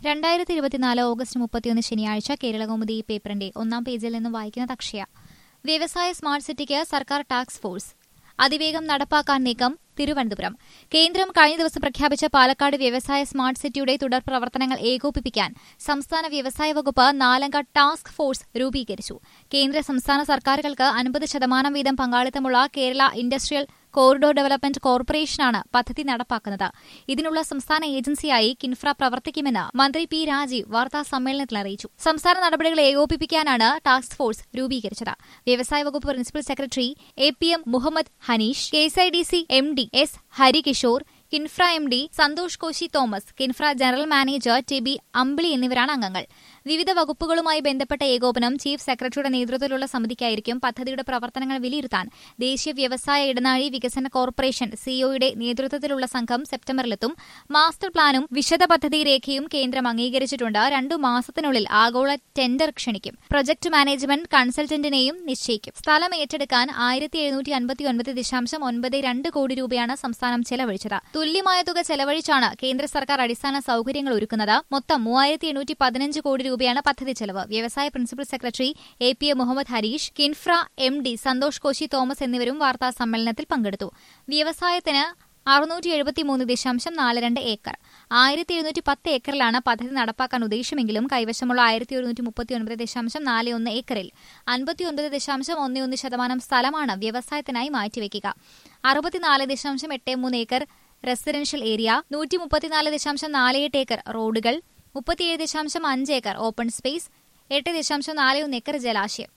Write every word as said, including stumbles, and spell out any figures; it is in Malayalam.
രണ്ടായിരത്തി ഇരുപത്തിനാല് ഓഗസ്റ്റ് മുപ്പത്തിയൊന്ന് ശനിയാഴ്ച കേരളകൗമുദി പേപ്പറിന്റെ ഒന്നാം പേജിൽ നിന്നും വായിക്കുന്നത് അക്ഷയ. വ്യവസായ സ്മാർട്ട് സിറ്റിക്ക് സർക്കാർ ടാസ്ക് ഫോഴ്സ് അതിവേഗം നടപ്പാക്കാൻ നീക്കം. തിരുവനന്തപുരം. കേന്ദ്രം കഴിഞ്ഞ ദിവസം പ്രഖ്യാപിച്ച പാലക്കാട് വ്യവസായ സ്മാർട്ട് സിറ്റിയുടെ തുടർ പ്രവർത്തനങ്ങൾ ഏകോപിപ്പിക്കാൻ സംസ്ഥാന വ്യവസായ വകുപ്പ് നാലംഗ ടാസ്ക് ഫോഴ്സ് രൂപീകരിച്ചു. കേന്ദ്ര സംസ്ഥാന സർക്കാരുകൾക്ക് അൻപത് ശതമാനം വീതം പങ്കാളിത്തമുള്ള കേരള ഇൻഡസ്ട്രിയൽ കോറിഡോർ ഡെവലപ്മെന്റ് കോർപ്പറേഷനാണ് പദ്ധതി നടപ്പാക്കുന്നത്. ഇതിനുള്ള സംസ്ഥാന ഏജൻസിയായി കിൻഫ്ര പ്രവർത്തിക്കുമെന്ന് മന്ത്രി പി രാജീവ് വാർത്താ സമ്മേളനത്തിൽ അറിയിച്ചു. സംസ്ഥാന നടപടികൾ ഏകോപിപ്പിക്കാനാണ് ടാസ്ക് ഫോഴ്സ് രൂപീകരിച്ചത്. വ്യവസായ വകുപ്പ് principal secretary A P M Muhammad Hanish, K S I D C M D S Harikishore, KINFRA M D Santhosh Koshy Thomas, KINFRA general manager T B Ambili എന്നിവരാണ് അംഗങ്ങൾ. വിവിധ വകുപ്പുകളുമായി ബന്ധപ്പെട്ട ഏകോപനം ചീഫ് സെക്രട്ടറിയുടെ നേതൃത്വത്തിലുള്ള സമിതിക്കായിരിക്കും. പദ്ധതിയുടെ പ്രവർത്തനങ്ങൾ വിലയിരുത്താൻ ദേശീയ വ്യവസായ ഇടനാഴി വികസന കോർപ്പറേഷൻ സിഇഒയുടെ നേതൃത്വത്തിലുള്ള സംഘം സെപ്റ്റംബറിലെത്തും. മാസ്റ്റർ പ്ലാനും വിശദ പദ്ധതി രേഖയും കേന്ദ്രം അംഗീകരിച്ചിട്ടുണ്ട്. രണ്ടു മാസത്തിനുള്ളിൽ ആഗോള ടെൻഡർ ക്ഷണിക്കും. പ്രൊജക്ട് മാനേജ്മെന്റ് കൺസൾട്ടന്റിനെയും നിശ്ചയിക്കും. സ്ഥലം ഏറ്റെടുക്കാൻ ആയിരത്തി എഴുന്നൂറ്റി അൻപത്തി ഒൻപത് ദശാംശം ഒൻപത് രണ്ട് കോടി രൂപയാണ് സംസ്ഥാനം ചെലവഴിച്ചത്. തുല്യമായ തുക ചെലവഴിച്ചാണ് കേന്ദ്ര സർക്കാർ അടിസ്ഥാന സൌകര്യങ്ങൾ ഒരുക്കുന്നത്. മൊത്തം മൂവായിരത്തി എണ്ണൂറ്റി പതിനഞ്ച് കോടി രൂപയാണ് പദ്ധതി ചെലവ്. വ്യവസായ principal secretary A P A Muhammad Hareesh, KINFRA M D Santhosh Koshy Thomas എന്നിവരും വാർത്താ സമ്മേളനത്തിൽ പങ്കെടുത്തു. വ്യവസായത്തിന് അറുന്നൂറ്റി എഴുപത്തിമൂന്ന് ദശാംശം നാല് രണ്ട് ഏക്കർ ആയിരത്തി എഴുന്നൂറ്റി പത്ത് ഏക്കറിലാണ് പദ്ധതി നടപ്പാക്കാൻ ഉദ്ദേശമെങ്കിലും കൈവശമുള്ള ആയിരത്തി ഒരുന്നൂറ്റി മുപ്പത്തി ഒൻപത് ദശാംശം നാല് ഒന്ന് ഏക്കറിൽ അൻപത്തിയൊൻപത് ദശാംശം ഒന്ന് ഒന്ന് ശതമാനം സ്ഥലമാണ് വ്യവസായത്തിനായി മാറ്റിവെക്കുക. അറുപത്തിനാല് ദശാംശം എട്ട് മൂന്ന് ഏക്കർ റെസിഡൻഷ്യൽ ഏരിയ, നൂറ്റി മുപ്പത്തിനാല് ദശാംശം നാല് എട്ട് ഏക്കർ റോഡുകൾ, മുപ്പത്തിയേഴ് ദശാംശം അഞ്ച് ഏക്കർ ഓപ്പൺ സ്പേസ്, എട്ട് ദശാംശം നാല് ഒന്ന് ഏക്കർ ജലാശയം.